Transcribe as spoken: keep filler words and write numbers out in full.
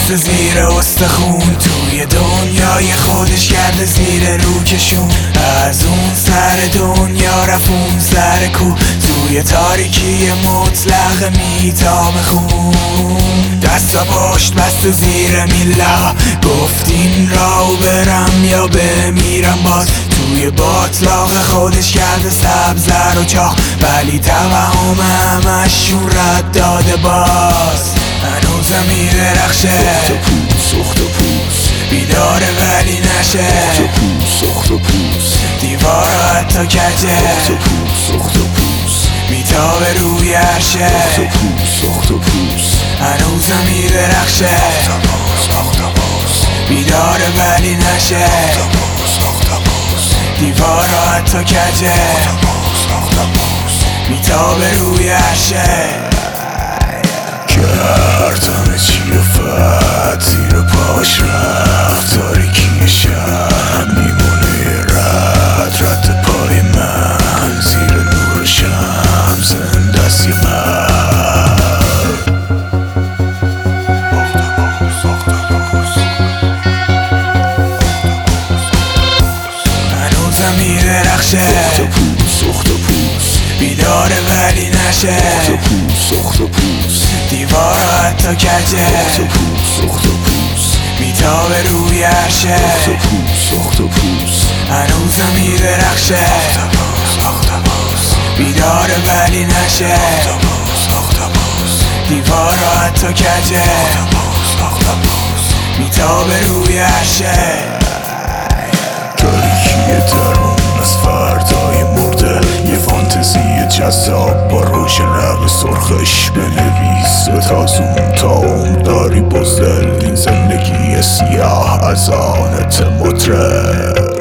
بسته زیر استخون، توی دنیای خودش کرده زیر روکشون. از اون سر دنیا رفت اون سر کو، توی تاریکی مطلق میتاب خون. دستا پشت بسته زیر میلا، گفت این راو برم یا بمیرم باز. توی باطلاق خودش کرده سبزر و چاق، ولی توهم همشون رد داده باز. هنوزم میدرخشه سخت و پوس، سخت و پوس، بیداره ولی نشه. سخت و پوس، سخت و پوس، دیوارا حتی کجه. سخت و پوس، سخت و پوس، میتابه روی عرشه. سخت و پوس، سخت و پوس، هنوزم میدرخشه بیداره ولی نشه. دیوارا حتی کجه. میتابه روی عرشه. گردن چیه فت زیر پاش رفت، تاریکی شب میمونه رد رد پای من، زیر نور شمس دستی من. هنوزم میدرخشه سخت و پوس، سخت و پوس، بیداره ولی نشه. سخت و پوس، سخت و پوس، دیوارا حتی کجه. سخت و پوس، سخت و پوس، میتابه روی عرشه. سخت و پوس، سخت و پوس، هنوزم میدرخشه بیداره ولی نشه. دیوارا حتی کجه. میتابه روی عرشه. تاریکی درون از فردای مرده، یه فانتزی جذاب با روشن سرخش بنویس. تا زون تا عمر داری بزدل این زندگی سیاه از آنت مطرب.